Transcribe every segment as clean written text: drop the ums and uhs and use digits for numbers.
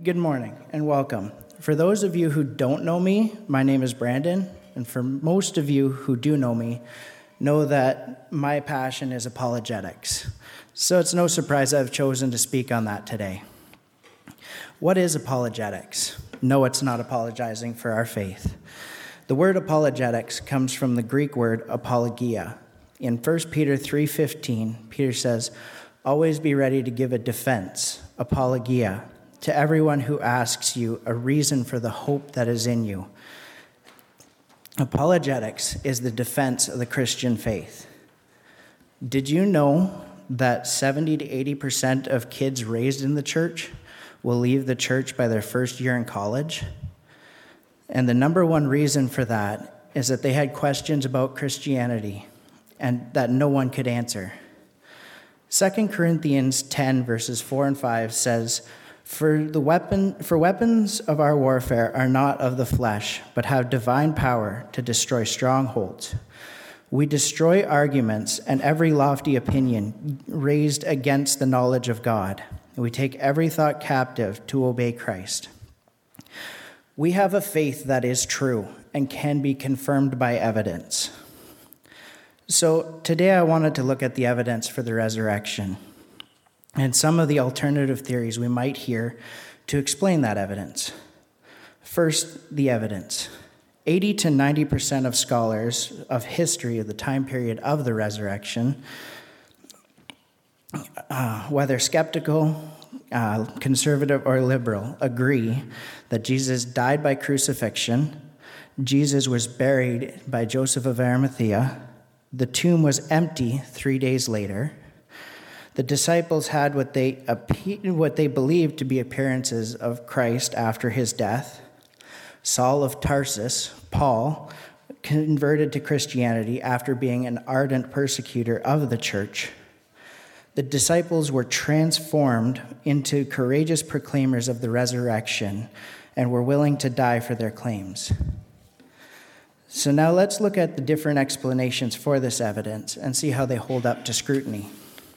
Good morning and welcome. For those of you who don't know me, my name is Brandon, and for most of you who do know me, know that my passion is apologetics. So it's no surprise I've chosen to speak on that today. What is apologetics? No, it's not apologizing for our faith. The word apologetics comes from the Greek word apologia. In 1 Peter 3:15, Peter says, "Always be ready to give a defense, apologia, to everyone who asks you a reason for the hope that is in you." Apologetics is the defense of the Christian faith. Did you know that 70 to 80% of kids raised in the church will leave the church by their first year in college? And the number one reason for that is that they had questions about Christianity and that no one could answer. 2 Corinthians 10 verses 4 and 5 says, For weapons of our warfare are not of the flesh, but have divine power to destroy strongholds. We destroy arguments and every lofty opinion raised against the knowledge of God. We take every thought captive to obey Christ. We have a faith that is true and can be confirmed by evidence. So today I wanted to look at the evidence for the resurrection and some of the alternative theories we might hear to explain that evidence. First, the evidence. 80 to 90% of scholars of history of the time period of the resurrection, whether skeptical, conservative, or liberal, agree that Jesus died by crucifixion, Jesus was buried by Joseph of Arimathea, the tomb was empty 3 days later, the disciples had what they believed to be appearances of Christ after his death. Saul of Tarsus, Paul, converted to Christianity after being an ardent persecutor of the church. The disciples were transformed into courageous proclaimers of the resurrection and were willing to die for their claims. So now let's look at the different explanations for this evidence and see how they hold up to scrutiny.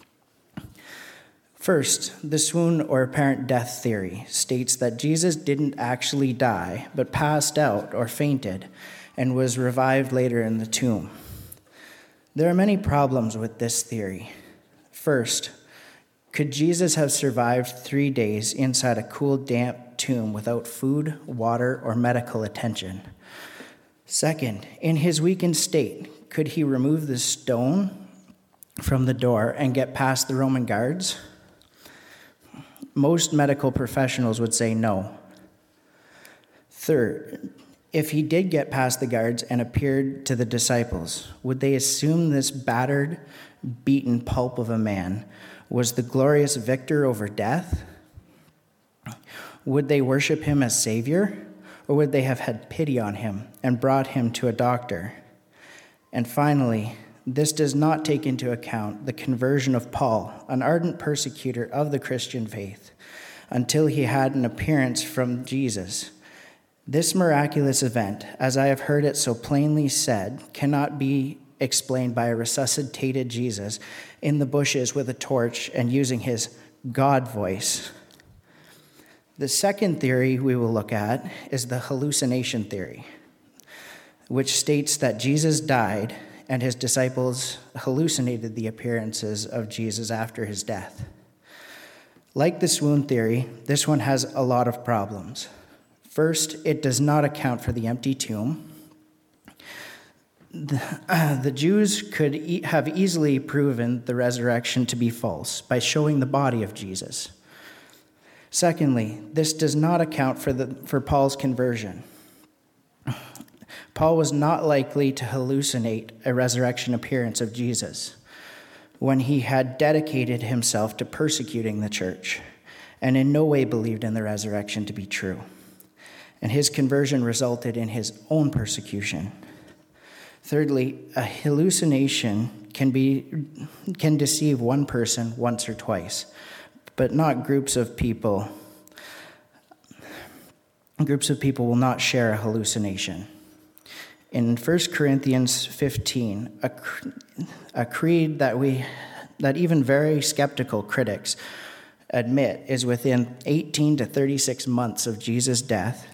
First, the swoon or apparent death theory states that Jesus didn't actually die, but passed out or fainted and was revived later in the tomb. There are many problems with this theory. First, could Jesus have survived 3 days inside a cool, damp tomb without food, water, or medical attention? Second, in his weakened state, could he remove the stone from the door and get past the Roman guards? Most medical professionals would say no. Third, if he did get past the guards and appeared to the disciples, would they assume this battered, beaten pulp of a man was the glorious victor over death? Would they worship him as Savior, or would they have had pity on him and brought him to a doctor? And finally, this does not take into account the conversion of Paul, an ardent persecutor of the Christian faith, until he had an appearance from Jesus. This miraculous event, as I have heard it so plainly said, cannot be explained by a resuscitated Jesus in the bushes with a torch and using his God voice. The second theory we will look at is the hallucination theory, which states that Jesus died and his disciples hallucinated the appearances of Jesus after his death. Like the swoon theory, this one has a lot of problems. First, it does not account for the empty tomb. The Jews could have easily proven the resurrection to be false by showing the body of Jesus. Secondly, this does not account for Paul's conversion. Paul was not likely to hallucinate a resurrection appearance of Jesus when he had dedicated himself to persecuting the church and in no way believed in the resurrection to be true. And his conversion resulted in his own persecution. Thirdly, a hallucination can deceive one person once or twice, but not groups of people. Groups of people will not share a hallucination. In 1 Corinthians 15, a creed that even very skeptical critics admit is within 18 to 36 months of Jesus' death.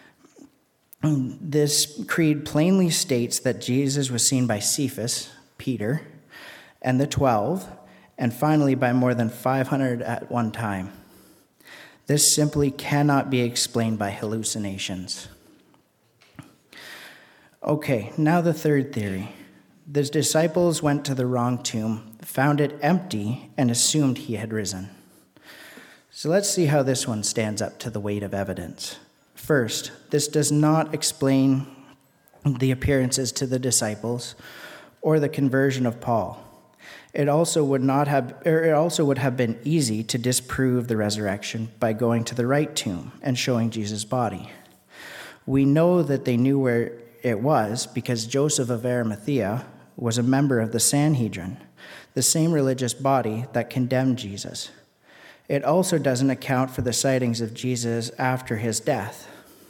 This creed plainly states that Jesus was seen by Cephas, Peter, and the 12, and finally by more than 500 at one time. This simply cannot be explained by hallucinations. Okay, now the third theory. The disciples went to the wrong tomb, found it empty, and assumed he had risen. So let's see how this one stands up to the weight of evidence. First, this does not explain the appearances to the disciples or the conversion of Paul. It also would have been easy to disprove the resurrection by going to the right tomb and showing Jesus' body. We know that they knew where it was because Joseph of Arimathea was a member of the Sanhedrin, the same religious body that condemned Jesus. It also doesn't account for the sightings of Jesus after his death.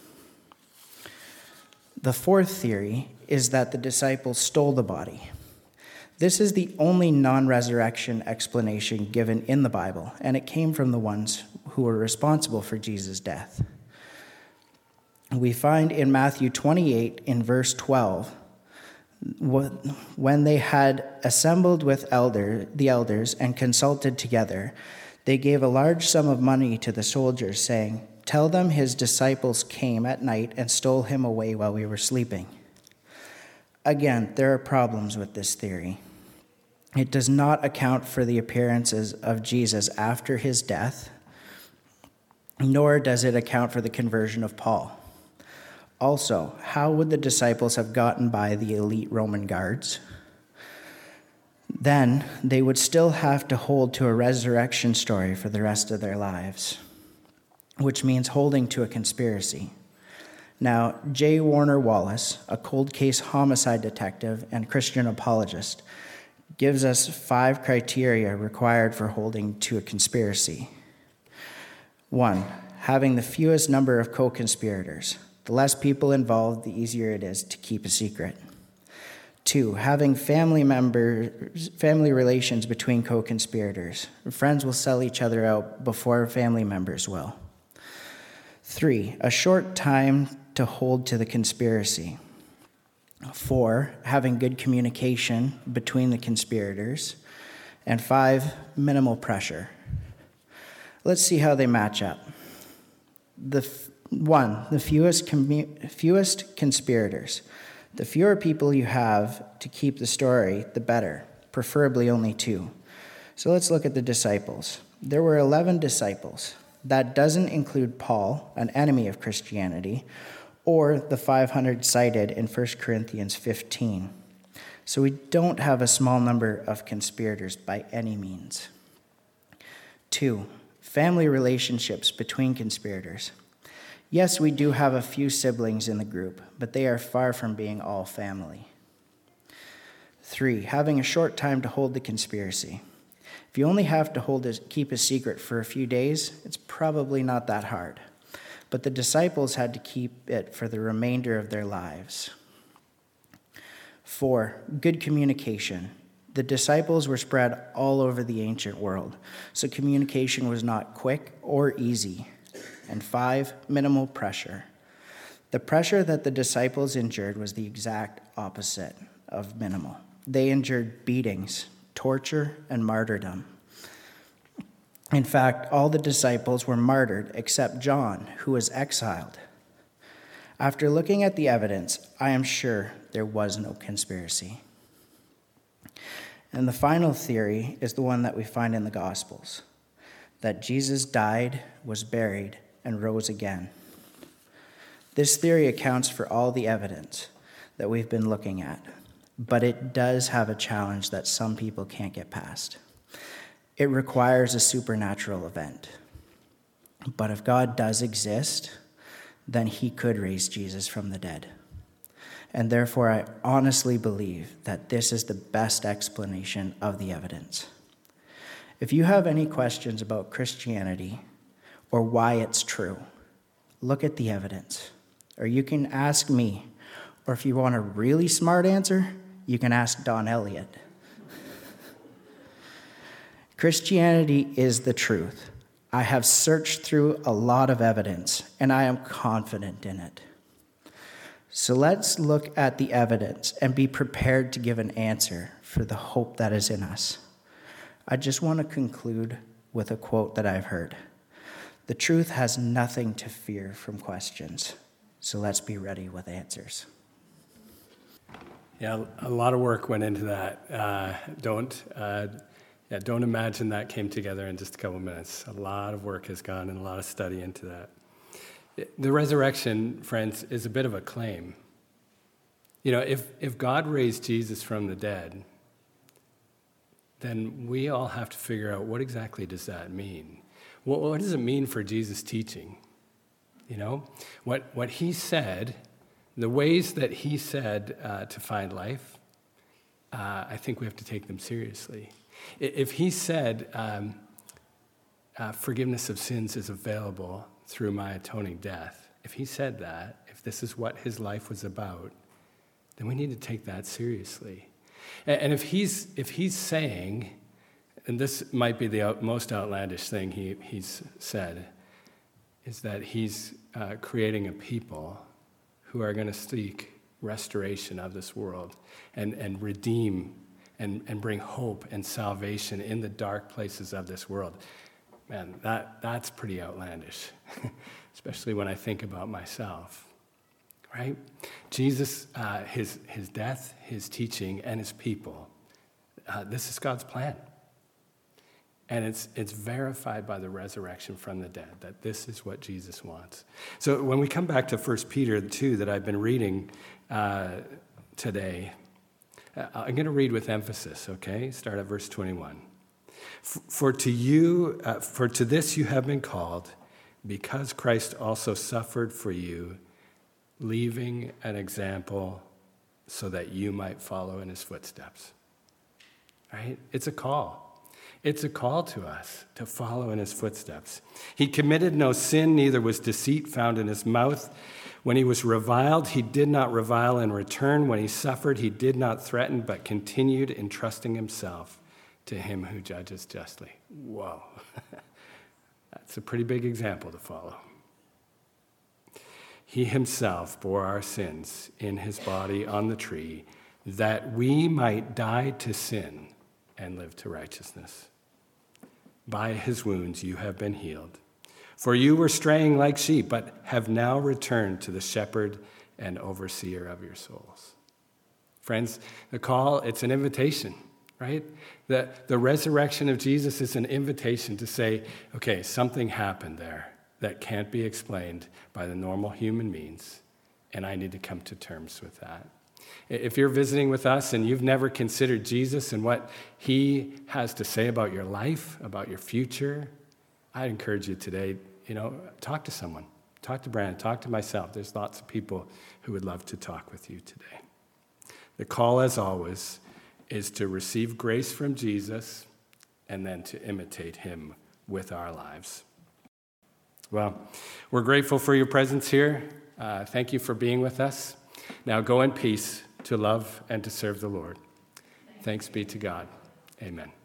The fourth theory is that the disciples stole the body. This is the only non-resurrection explanation given in the Bible, and it came from the ones who were responsible for Jesus' death. We find in Matthew 28 in verse 12, when they had assembled with the elders and consulted together, they gave a large sum of money to the soldiers, saying, "Tell them his disciples came at night and stole him away while we were sleeping." Again, there are problems with this theory. It does not account for the appearances of Jesus after his death, nor does it account for the conversion of Paul. Also, how would the disciples have gotten by the elite Roman guards? Then they would still have to hold to a resurrection story for the rest of their lives, which means holding to a conspiracy. Now, J. Warner Wallace, a cold case homicide detective and Christian apologist, gives us 5 criteria required for holding to a conspiracy. 1, having the fewest number of co-conspirators. The less people involved, the easier it is to keep a secret. 2, having family relations between co-conspirators. Friends will sell each other out before family members will. 3, a short time to hold to the conspiracy. 4, having good communication between the conspirators. And 5, minimal pressure. Let's see how they match up. The fewest conspirators. The fewer people you have to keep the story, the better, preferably only 2. So let's look at the disciples. There were 11 disciples. That doesn't include Paul, an enemy of Christianity, or the 500 cited in 1 Corinthians 15. So we don't have a small number of conspirators by any means. 2, family relationships between conspirators. Yes, we do have a few siblings in the group, but they are far from being all family. 3, having a short time to hold the conspiracy. If you only have to keep a secret for a few days, it's probably not that hard. But the disciples had to keep it for the remainder of their lives. 4, good communication. The disciples were spread all over the ancient world, so communication was not quick or easy. And 5, minimal pressure. The pressure that the disciples endured was the exact opposite of minimal. They endured beatings, torture, and martyrdom. In fact, all the disciples were martyred except John, who was exiled. After looking at the evidence, I am sure there was no conspiracy. And the final theory is the one that we find in the Gospels, that Jesus died, was buried, and rose again. This theory accounts for all the evidence that we've been looking at, but it does have a challenge that some people can't get past. It requires a supernatural event. But if God does exist, then he could raise Jesus from the dead. And therefore, I honestly believe that this is the best explanation of the evidence. If you have any questions about Christianity or why it's true, look at the evidence. Or you can ask me. Or if you want a really smart answer, you can ask Don Elliott. Christianity is the truth. I have searched through a lot of evidence, and I am confident in it. So let's look at the evidence and be prepared to give an answer for the hope that is in us. I just want to conclude with a quote that I've heard. The truth has nothing to fear from questions, so let's be ready with answers. Yeah, a lot of work went into that. Don't imagine that came together in just a couple minutes. A lot of work has gone and a lot of study into that. The resurrection, friends, is a bit of a claim. You know, if God raised Jesus from the dead, then we all have to figure out what exactly does that mean. What does it mean for Jesus' teaching? You know, what he said, the ways that he said to find life, I think we have to take them seriously. If he said forgiveness of sins is available through my atoning death, if he said that, if this is what his life was about, then we need to take that seriously. And if he's saying, and this might be the most outlandish thing he's said, is that he's creating a people who are going to seek restoration of this world and redeem and bring hope and salvation in the dark places of this world. Man, that's pretty outlandish, especially when I think about myself, right? Jesus, his death, his teaching, and his people, this is God's plan. And it's verified by the resurrection from the dead, that this is what Jesus wants. So when we come back to 1 Peter 2 that I've been reading today, I'm going to read with emphasis, okay? Start at verse 21. For to this you have been called, because Christ also suffered for you, leaving an example so that you might follow in his footsteps. Right? It's a call. It's a call to us to follow in his footsteps. He committed no sin, neither was deceit found in his mouth. When he was reviled, he did not revile in return. When he suffered, he did not threaten, but continued entrusting himself to him who judges justly. Whoa. That's a pretty big example to follow. He himself bore our sins in his body on the tree, that we might die to sin and live to righteousness. By his wounds you have been healed. For you were straying like sheep, but have now returned to the shepherd and overseer of your souls. Friends, the call, it's an invitation, right? The resurrection of Jesus is an invitation to say, okay, something happened there that can't be explained by the normal human means, and I need to come to terms with that. If you're visiting with us and you've never considered Jesus and what he has to say about your life, about your future, I'd encourage you today, talk to someone. Talk to Brandon, talk to myself. There's lots of people who would love to talk with you today. The call, as always, is to receive grace from Jesus and then to imitate him with our lives. Well, we're grateful for your presence here. Thank you for being with us. Now go in peace to love and to serve the Lord. Thanks be to God. Amen.